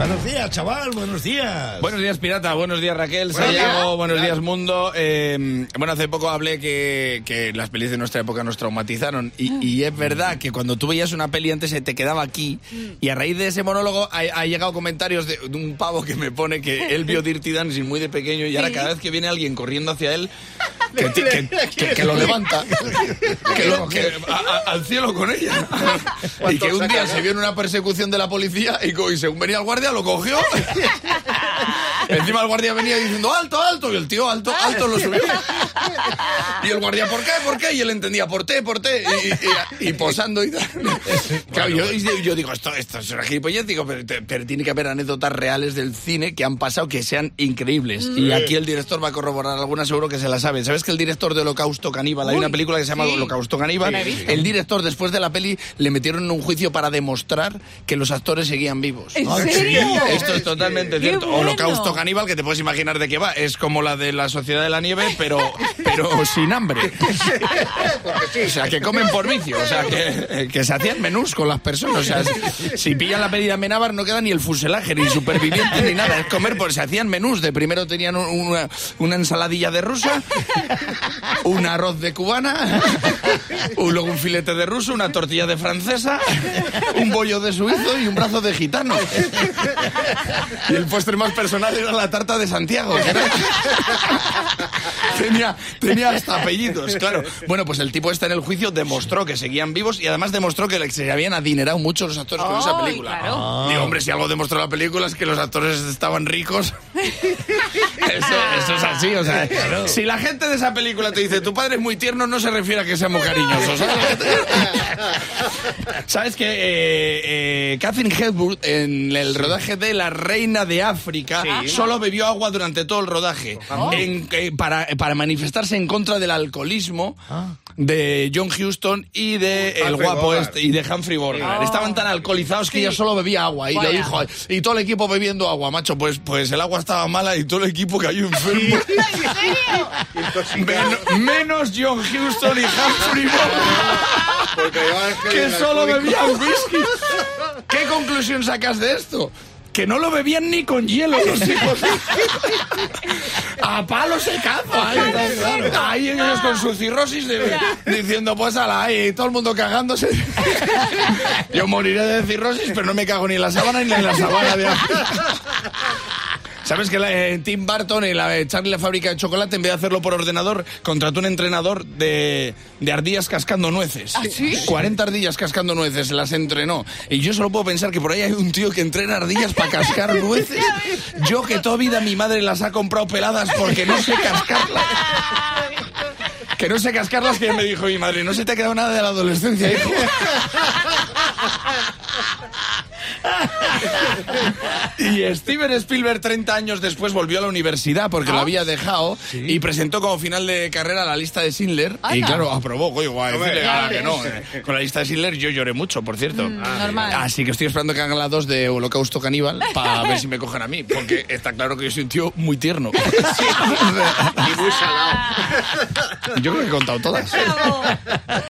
Buenos días, chaval, buenos días. Buenos días, pirata, buenos días, Raquel, Santiago, buenos días, mundo. Bueno, hace poco hablé que las pelis de nuestra época nos traumatizaron y es verdad que cuando tú veías una peli antes se te quedaba aquí y a raíz de ese monólogo ha llegado comentarios de un pavo que me pone que él vio Dirty Dancing muy de pequeño y ahora cada vez que viene alguien corriendo hacia él que lo levanta al cielo con ella y que un día se vio en una persecución de la policía y según venía el guardia lo cogió. Encima el guardia venía diciendo alto, alto, y el tío alto lo subió. Y el guardia, ¿por qué? Y él entendía, por té, y posando y tal. Claro, yo digo, esto es una gilipollez, digo, pero tiene que haber anécdotas reales del cine que han pasado que sean increíbles. Y aquí el director va a corroborar algunas, seguro que se la sabe. ¿Sabes que el director de Holocausto Caníbal, hay una película que se llama Holocausto Caníbal? El director, después de la peli, le metieron en un juicio para demostrar que los actores seguían vivos. ¿En serio? Esto es totalmente cierto. Bueno. Holocausto Caníbal, que te puedes imaginar de qué va. Es como la de la Sociedad de la Nieve, pero sin hambre. O sea, que comen por vicio. O sea, que se hacían menús con las personas. O sea, si pillan la peli de Amenábar no queda ni el fuselaje, ni superviviente, ni nada. Es comer, porque se hacían menús. De primero tenían una ensaladilla de rusa, un arroz de cubana, luego un filete de ruso, una tortilla de francesa, un bollo de suizo y un brazo de gitano. Y el postre más personal era la tarta de Santiago. Tenía hasta apellidos, claro. Bueno, pues el tipo en el juicio demostró que seguían vivos y además demostró que se habían adinerado mucho los actores con esa película. Claro. Digo, hombre, si algo demostró la película es que los actores estaban ricos. Eso es así, o sea, claro. Si la gente de esa película te dice tu padre es muy tierno, no se refiere a que sea muy cariñoso, ¿sabes? ¿Sabes que Catherine Hepburn en el rodaje de La Reina de África solo bebió agua durante todo el rodaje para manifestarse en contra del alcoholismo de John Huston y de el guapo y de Humphrey Bogart? Estaban tan alcoholizados que ella solo bebía agua y lo dijo, y todo el equipo bebiendo agua, macho, pues el agua estaba mala y todo el equipo cayó enfermo. ¿En serio? Menos John Huston y Humphrey Bogart, que solo bebían whisky. ¿Qué conclusión sacas de esto? Que no lo bebían ni con hielo los hijos. A palo secazo. Ahí ellos con su cirrosis diciendo, pues ala, ahí todo el mundo cagándose. Yo moriré de cirrosis, pero no me cago ni en la sábana ni en la sabana de ¿Sabes que Tim Burton y Charlie la fábrica de chocolate, en vez de hacerlo por ordenador, contrató un entrenador de ardillas cascando nueces? ¿Ah, sí? 40 ardillas cascando nueces, las entrenó. Y yo solo puedo pensar que por ahí hay un tío que entrena ardillas para cascar nueces. Yo que toda vida mi madre las ha comprado peladas porque no sé cascarlas. Que no sé cascarlas, que me dijo mi madre, no se te ha quedado nada de la adolescencia, hijo. Y Steven Spielberg 30 años después volvió a la universidad porque lo había dejado y presentó como final de carrera la lista de Schindler. Y claro, aprobó, que no. Con la lista de Schindler yo lloré mucho, por cierto. Normal. Así que estoy esperando que hagan la 2 de Holocausto Caníbal para ver si me cogen a mí, porque está claro que yo soy un tío muy tierno. Y muy salado. Yo creo que he contado todas. Bravo.